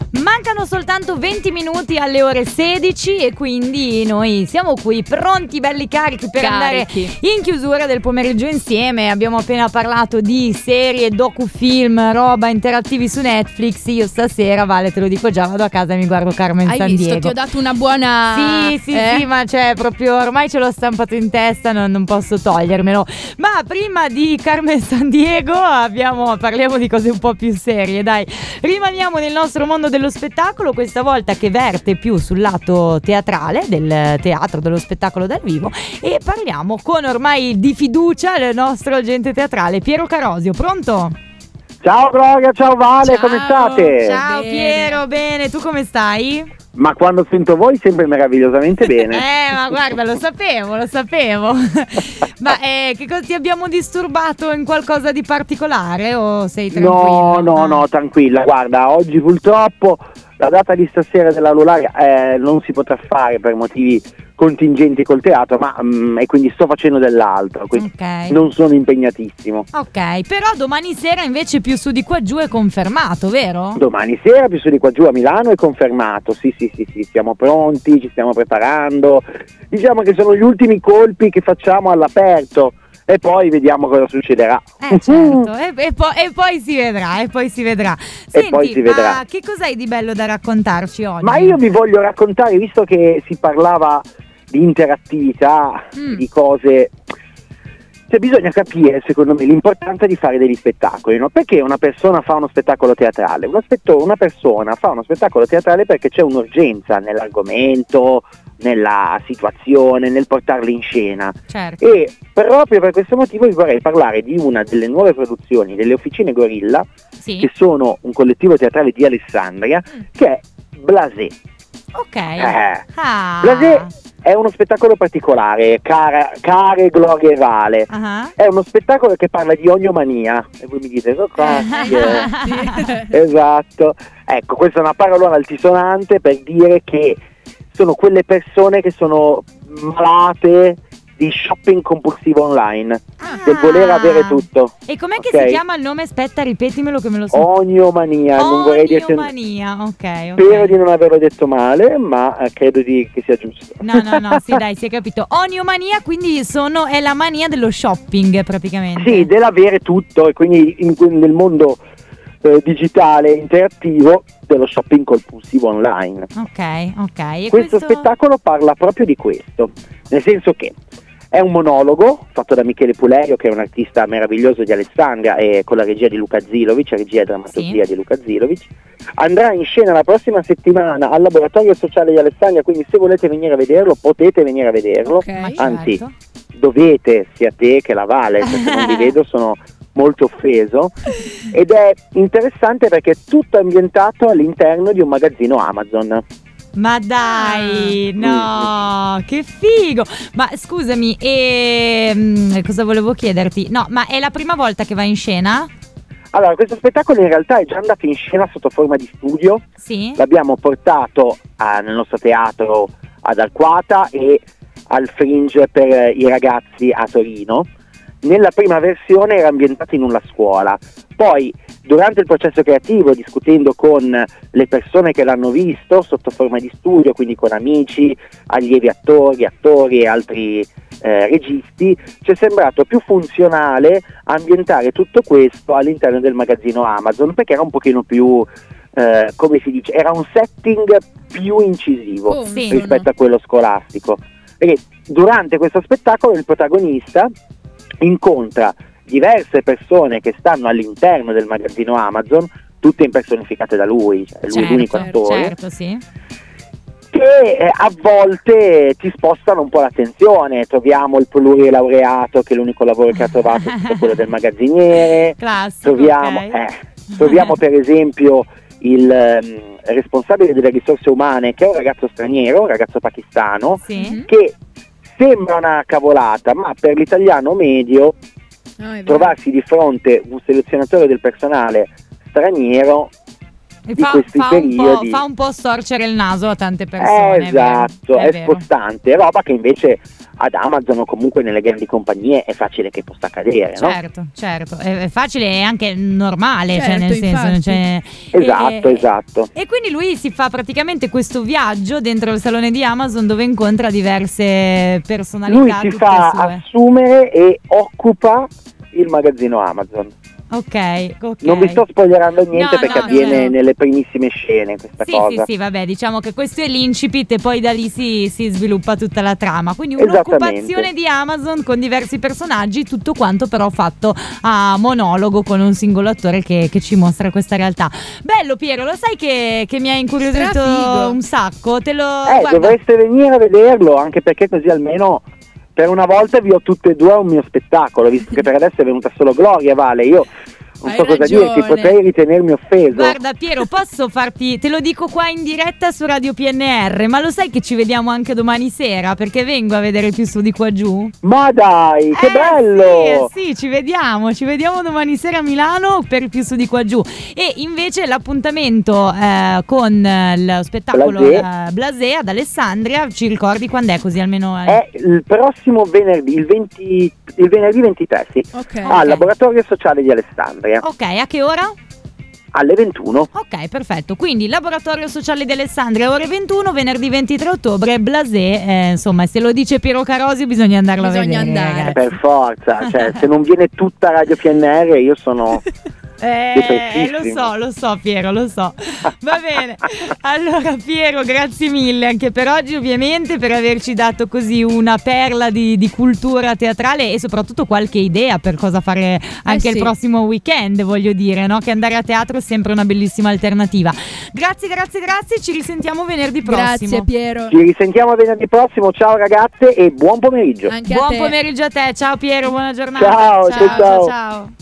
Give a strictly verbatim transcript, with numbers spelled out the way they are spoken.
Mancano soltanto venti minuti alle ore sedici e quindi noi siamo qui pronti, belli carichi per Carichi. andare in chiusura del pomeriggio insieme. Abbiamo appena parlato di serie, docufilm, roba interattivi su Netflix. Io stasera, Vale, te lo dico già, vado a casa e mi guardo Carmen Hai Sandiego. visto? Ti ho dato una buona... Sì, sì, eh? sì, ma cioè proprio ormai ce l'ho stampato in testa, non, non posso togliermelo. Ma prima di Carmen Sandiego abbiamo, parliamo di cose un po' più serie, dai. Rimaniamo nel nostro mondo dello spettacolo, questa volta che verte più sul lato teatrale, del teatro, dello spettacolo dal vivo, e parliamo con ormai di fiducia il nostro agente teatrale Piero Carosio. Pronto? Ciao Gloria, ciao Vale, Ciao. come state? Ciao Bene. Piero, bene, tu come stai? Ma quando sento voi sempre meravigliosamente bene. Eh, ma guarda, lo sapevo, lo sapevo. Ma eh, che cosa ti abbiamo disturbato in qualcosa di particolare o sei tranquilla? No, no, Ah. no, tranquilla, guarda, oggi purtroppo la data di stasera della Lularia eh, non si potrà fare per motivi contingenti col teatro, ma mm, e quindi sto facendo dell'altro, quindi Ok. non sono impegnatissimo. Ok, però domani sera invece più su di qua giù è confermato, vero? Domani sera più su di qua giù a Milano è confermato, sì sì sì sì, siamo pronti, ci stiamo preparando, diciamo che sono gli ultimi colpi che facciamo all'aperto e poi vediamo cosa succederà. Eh certo, e, e po- e poi si vedrà, e poi si vedrà. Senti, poi si vedrà. ma che cos'hai di bello da raccontarci oggi? Ma io vi voglio raccontare, visto che si parlava di interattività, Mm. di cose, cioè bisogna capire secondo me l'importanza di fare degli spettacoli, no? Perché una persona fa uno spettacolo teatrale? Una, spetto- una persona fa uno spettacolo teatrale perché c'è un'urgenza nell'argomento, nella situazione, nel portarli in scena. Certo. E proprio per questo motivo vi vorrei parlare di una delle nuove produzioni delle Officine Gorilla, Sì. che sono un collettivo teatrale di Alessandria, Mm. che è Blasé. Ok. Eh. Ah. Blasé è uno spettacolo particolare, cara, care Gloria e Vale. Ah. È uno spettacolo che parla di ognomania. E voi mi dite, oh, cacchio. Esatto. Ecco, questa è una parola altisonante per dire che sono quelle persone che sono malate di shopping compulsivo online, Ah. del voler avere tutto. E com'è che Ok? si chiama il nome? Aspetta, ripetimelo che me lo so. Ognomania, non vorrei dirti. Ognomania, ok, ok. Spero di non averlo detto male, ma eh, credo di, che sia giusto. No, no, no, sì, dai, si è capito. Oniomania, quindi sono, è la mania dello shopping, praticamente. Sì, dell'avere tutto, e quindi in, nel mondo eh, digitale interattivo dello shopping compulsivo online. Ok, ok. E Questo spettacolo parla proprio di questo, nel senso che è un monologo fatto da Michele Pulerio, che è un artista meraviglioso di Alessandria, e con la regia di Luca Zilovic, regia e drammaturgia Sì. di Luca Zilovic. Andrà in scena la prossima settimana al Laboratorio Sociale di Alessandria, quindi se volete venire a vederlo potete venire a vederlo, Ok. Ma anzi certo. dovete, sia te che la Vale, perché non vi vedo, sono molto offeso. Ed è interessante perché è tutto ambientato all'interno di un magazzino Amazon. Ma dai, Ah. no, che figo. Ma scusami, e mm, cosa volevo chiederti? No, ma è la prima volta che vai in scena? Allora, questo spettacolo in realtà è già andato in scena sotto forma di studio. Sì? L'abbiamo portato a- nel nostro teatro ad Alquata e al Fringe per i ragazzi a Torino. Nella prima versione era ambientato in una scuola, poi durante il processo creativo, discutendo con le persone che l'hanno visto sotto forma di studio, quindi con amici, allievi attori, attori e altri eh, registi, ci è sembrato più funzionale ambientare tutto questo all'interno del magazzino Amazon, perché era un pochino più, eh, come si dice, era un setting più incisivo Oh, Sì. rispetto a quello scolastico. Perché durante questo spettacolo il protagonista incontra diverse persone che stanno all'interno del magazzino Amazon, tutte impersonificate da lui, cioè lui è l'unico certo, attore, certo, sì. che eh, a volte ti spostano un po' l'attenzione. Troviamo il plurilaureato, che è l'unico lavoro che ha trovato, è tutto quello del magazziniere. Classico, Troviamo, ok. eh, troviamo per esempio il ehm, responsabile delle risorse umane, che è un ragazzo straniero, un ragazzo pakistano, Sì. che sembra una cavolata, ma per l'italiano medio No, è vero. trovarsi di fronte un selezionatore del personale straniero di fa, questi fa un po', periodi. fa un po' storcere il naso a tante persone. Esatto, è, è, vero, è spostante, è roba che invece ad Amazon o comunque nelle grandi compagnie è facile che possa accadere, no? Certo, certo, è, è facile e anche normale, Certo, cioè nel senso non c'è... Esatto, e, esatto. E quindi lui si fa praticamente questo viaggio dentro il salone di Amazon dove incontra diverse personalità. Lui si tutte fa sue. assumere e occupa il magazzino Amazon. Ok, ok. Non vi sto spoilerando niente No, perché no, avviene no. nelle primissime scene questa Sì, cosa. sì, sì, vabbè, diciamo che questo è l'incipit e poi da lì si, si sviluppa tutta la trama. Quindi Esattamente. un'occupazione di Amazon con diversi personaggi, tutto quanto però fatto a monologo con un singolo attore che, che ci mostra questa realtà. Bello Piero, lo sai che, che mi ha incuriosito Strafigo. un sacco? Te lo Eh, guarda, dovreste venire a vederlo, anche perché così almeno per una volta vi ho tutte e due a un mio spettacolo, visto che per adesso è venuta solo Gloria, Vale, io non Hai so cosa ragione. dirti, potrei ritenermi offeso. Guarda Piero, posso farti, te lo dico qua in diretta su Radio P N R, ma lo sai che ci vediamo anche domani sera perché vengo a vedere Più su di qua giù? Ma dai, che Eh, bello! Sì, eh, sì, ci vediamo, ci vediamo domani sera a Milano per Più su di qua giù. E invece l'appuntamento eh, con eh, il spettacolo Blasé. eh, Blasé ad Alessandria, ci ricordi quando è così almeno? eh? È il prossimo venerdì, il, venti, il venerdì ventitré, sì, Ok. al Laboratorio Sociale di Alessandria, Ok, a che ora? alle ventuno. Ok, perfetto. Quindi Laboratorio Sociale di Alessandria, ore ventuno, venerdì ventitré ottobre, Blasé, eh, insomma, se lo dice Piero Carosi bisogna andarlo Bisogna a vedere. andare. ragazzi. Per forza, cioè se non viene tutta Radio P N R io sono... Eh, lo depressissimo. so, lo so Piero, lo so. Va bene. Allora Piero, grazie mille anche per oggi ovviamente, per averci dato così una perla di, di cultura teatrale e soprattutto qualche idea per cosa fare anche Eh sì. il prossimo weekend, voglio dire, no? Che andare a teatro è sempre una bellissima alternativa. Grazie, grazie, grazie, ci risentiamo venerdì prossimo. Grazie Piero. Ci risentiamo venerdì prossimo, ciao ragazze e buon pomeriggio. Anche a Buon te. pomeriggio a te, ciao Piero, buona giornata. Ciao, ciao, ciao, ciao. ciao.